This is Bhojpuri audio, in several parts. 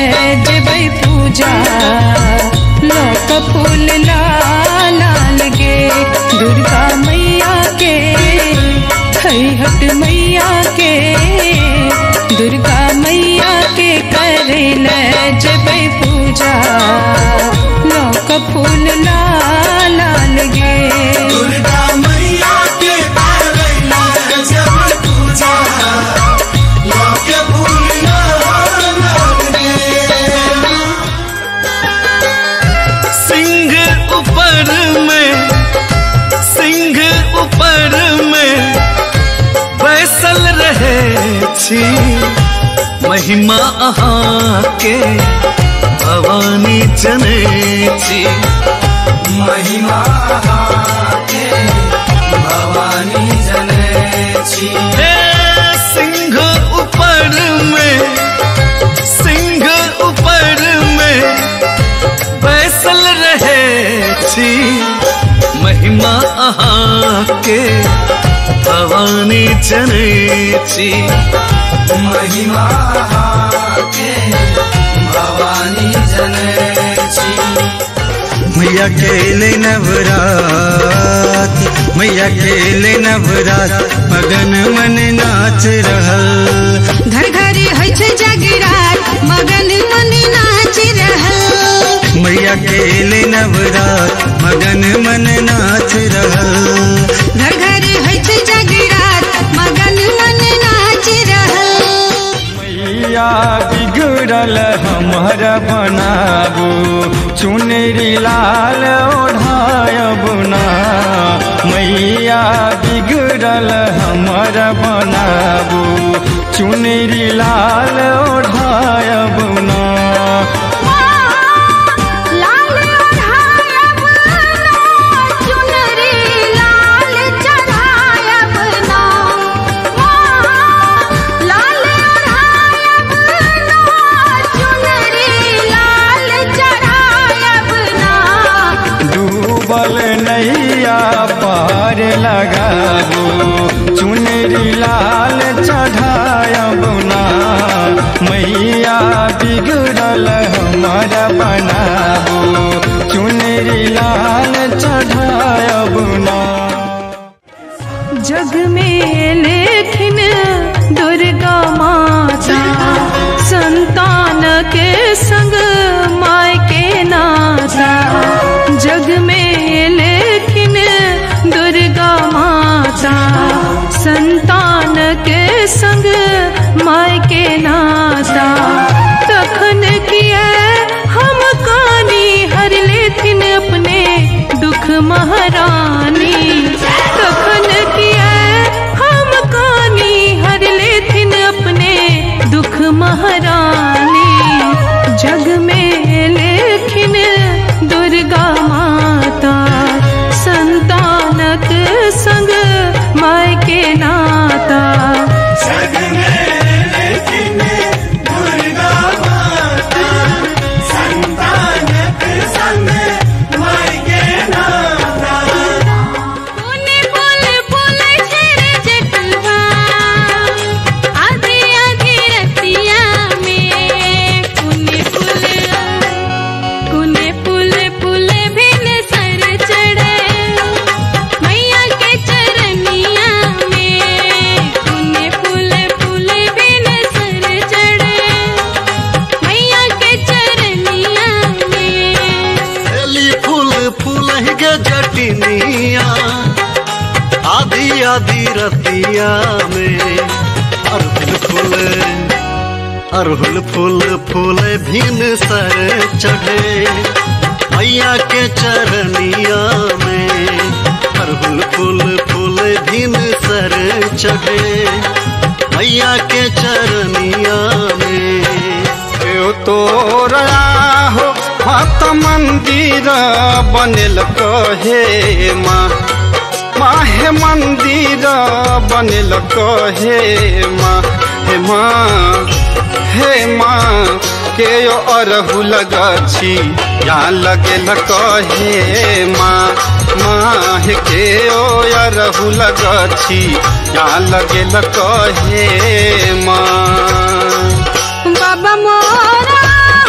जेबै पूजा लोक फूल लाल गे दुर्गा मैया के हट मैया के दुर्गा मैया के करेल जेबै पूजा लोक फूल लाल गे दुर्गा मैया के करेल जेबै पूजा लोक फूल लाल गे। सिंह ऊपर में बैसल रहे छी महिमा अहाँ के भवानी जने छी महिमा अहाँ के भवानी जने छी। सिंह ऊपर में बैसल रहे छी महिमा अहाँ के भवानी जने छी महिमा अहाँ के भवानी जने छी। मैया खेले नवरात मैया खेले नवरात मगन मन नाच रहल घर घरी होइ छै जगरात मगन मन नाच रहल मैया खेले नवरात मगन मन नाच रहल घर घरी होइ छै जगरात मगन मन नाच रहल। मैया बिगड़ल हमर बनाबू चुनरी लाल ओढ़ायब ना मैया बिगड़ल हमर बनाबू चुनरी लाल ओढ़ायब ना नैया पार लगाबू चुनरी लाल चढ़ायब ना मैया बिगड़ल हमर बनाबू चुनरी लाल चढ़ायब ना। जग में लेखिन दुर्गा माता संतान के संग माय के नाता जग में लेकिन दुर्गा माता संतान के संग माय के नाता तखन किया हम कानी हर लेकिन अपने दुख महारानी तखन किया हम कानी हर लेकिन अपने दुख महारानी जग में लेकिन दुर्गा माता संतानक संग माय के नाता जग में लेकिन दुर्गा माता संतानक संग माय के नाता। पुने बोल बोल छेरे जटवा आधी आधी रतिया में पुने पुल भिन सर चढ़े मैया के चरनिया में पुने पुल भिन सर चढ़े मैया के चरनिया में एली फूल गे जटिनिया आधी आधी रतिया में अरहुल फूल भिन सर चढ़े मैया के चरनिया में अरहुल फूल भिन सर चढ़े मैया के चरनिया में तोरा हो मत मंदिर बनल कहे माँ माहे मंदिर बनल कहे माँ हे माँ के अरहुल गछि या लगेल कहे माँ के अरहुल गछि या लगेल कहे माँ बाबा मोरा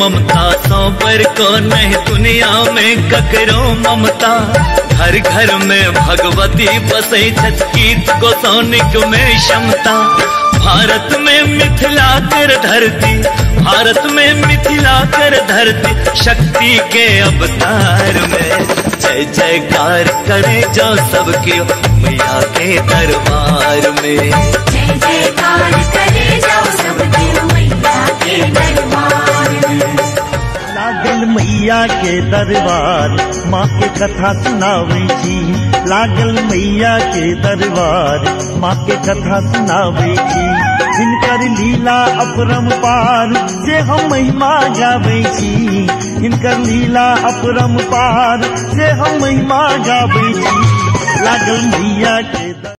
ममता सौ पर को नहीं दुनिया में ककरो ममता। घर घर में भगवती बसे गीत को सौनिक में क्षमता। भारत में मिथिला कर धरती, भारत में मिथिला कर धरती, शक्ति के अवतार में जय जयकार करे जो सबके मैया के दरबार में। जय जयकार करे जाओ सबके मैया के दरबार में। लागल मैया के दरबार माँ के कथा सुनावे छी। लागल मैया के दरबार माँ के कथा सुनावे छी। हिनकर लीला अपरंपार से हम महिमा गावे छी। हिनकर लीला अपरंपार से हम महिमा गावे छी। लागल मैया के